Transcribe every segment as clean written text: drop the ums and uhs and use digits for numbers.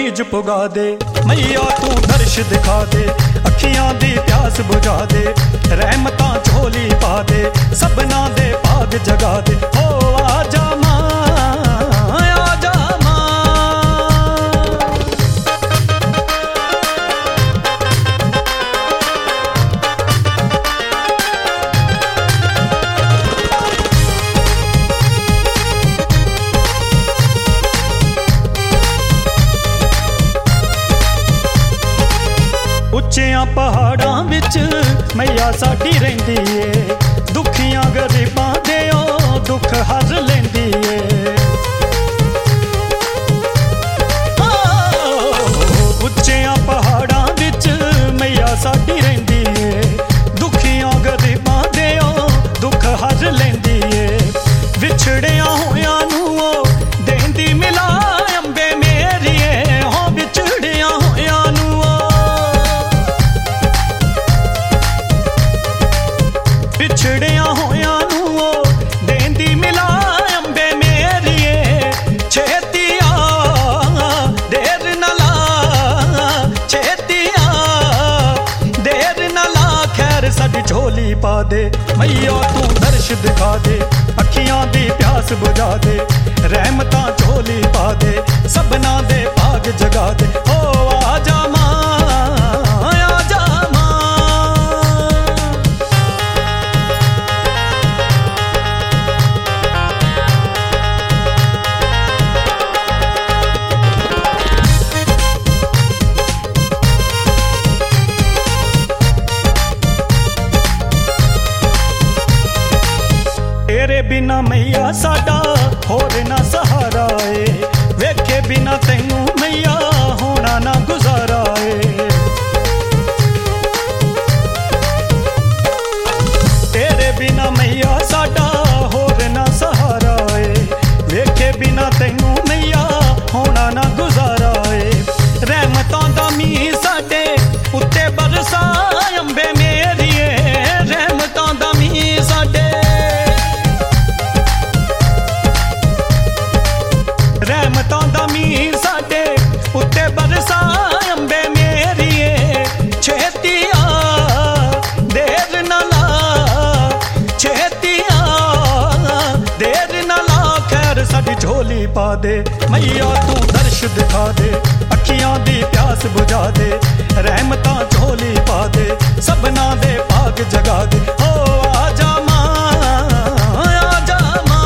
रीझ पुगा दे। मैया तू दर्श दिखा दे, अखियां दी प्यास बुझा दे, रहमतां झोली पा दे, सबना दे भाग जगा दे। ओ आजा मां, आजा मां। उच्चियां पहाड़ां विच मैया साडी रहिंदी ए, दुखियां गरीबां दे ओ दुख हर लैंदी ए। उच्चियां पहाड़ां विच मैया साडी रहिंदी ए, दुखियां गरीबां दे ओ दुख हर लैंदी ए। विछड़ियां होयां नूं ओ देंदी मिला अंबे मेरिए, हो विछड़ियां होयां नूं विछड़ियां होयां नूं ओ देंदी मिला अंबे मेरिए। छेती आ देर न ला, छेती आ देर न ला, खैर साडी झोली पा दे। मैया तू दर्श दिखा दे, अखियां दी प्यास बुझा दे, रहमतां झोली पा दे, सबना दे भाग जगा दे। ओ आजा मां, आजा मां। तेरे बिना मैया साडा होर ना सहारा ए, वेखे बिना तैनू मैया होना ना गुजारा ए। तेरे बिना मैया साडा होर ना सहारा ए, वेखे बिना तैनू मैया होना ना गुजारा ए। रहमतां दा मींह साडे उत्ते बरसा अंबे मेरिए, रहमतां दा मींह साडे, रहमतां दा मींह साडे उत्ते बरसा अंबे मेरिए। छेती आ देर न ला, छेती आ देर न ला, खैर साडी झोली पा दे। मैया तू दर्श दिखा दे, अखियां दी प्यास बुझा दे, रहमतां झोली पा दे, सबना दे भाग जगा दे। ओ आजा मां, आजा मां।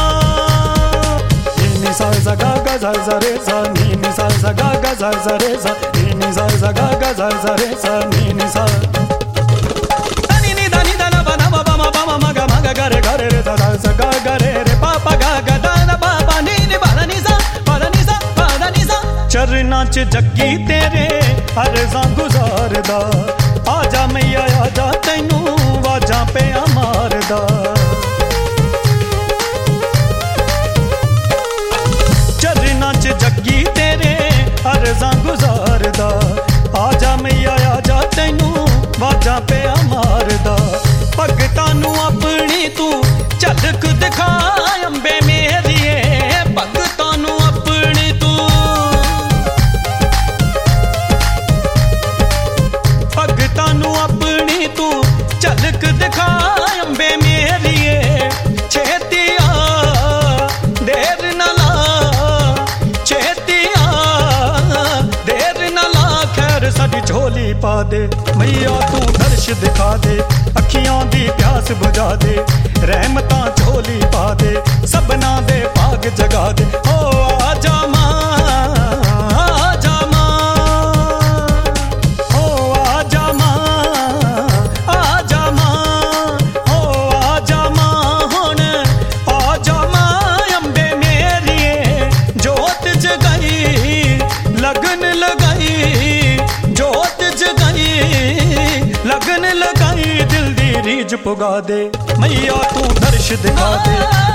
नी सा सा गा गा सा सा रे सा, नी सा सा गा गा सा सा रे सा, नी सा सा गा गा सा सा रे सा, नी सा नी नी दा नी दा ना बा ना बा मा बा मा गा गा रे रे सा सा गा गा रे रे पा पा गा गा दा ना बा बा नी नी बा दा नी सा बा दा नी सा बा दा नी सा। चरनां च जग्गी तेरे अर्ज़ां गुज़ारदा, आजा मैया आजा तैनू वाजां पिया मारदा। चरनां च जग्गी तेरे अर्ज़ां गुज़ारदा, आजा मैया आजा तैनू वाजां पिया मारदा। भगतां नूं अपनी तू झलक दिखा अंबे मेरिए, भगतां नूं अपनी तू, भगतां नूं अपनी तू झलक दिखा अंबे मेरिए। छेती आ देर न ला, छेती आ देर न ला, खैर साडी झोली पा दे। मैया तू दर्श दिखा दे, अखियां दी प्यास बुझा दे, रहमतां झोली पा दे, सबना दे भाग जगा दे। ओ आजा मां, आजा मां। ओ आजा मां, आजा मां। ओ आजा मां हुण, आजा मां अंबे मेरिए। जोत जगाई लगन लगाई, जोत जगाई लगन लगाई, दिल दी रीझ पुगा दे। मैया तू दर्श दिखा दे,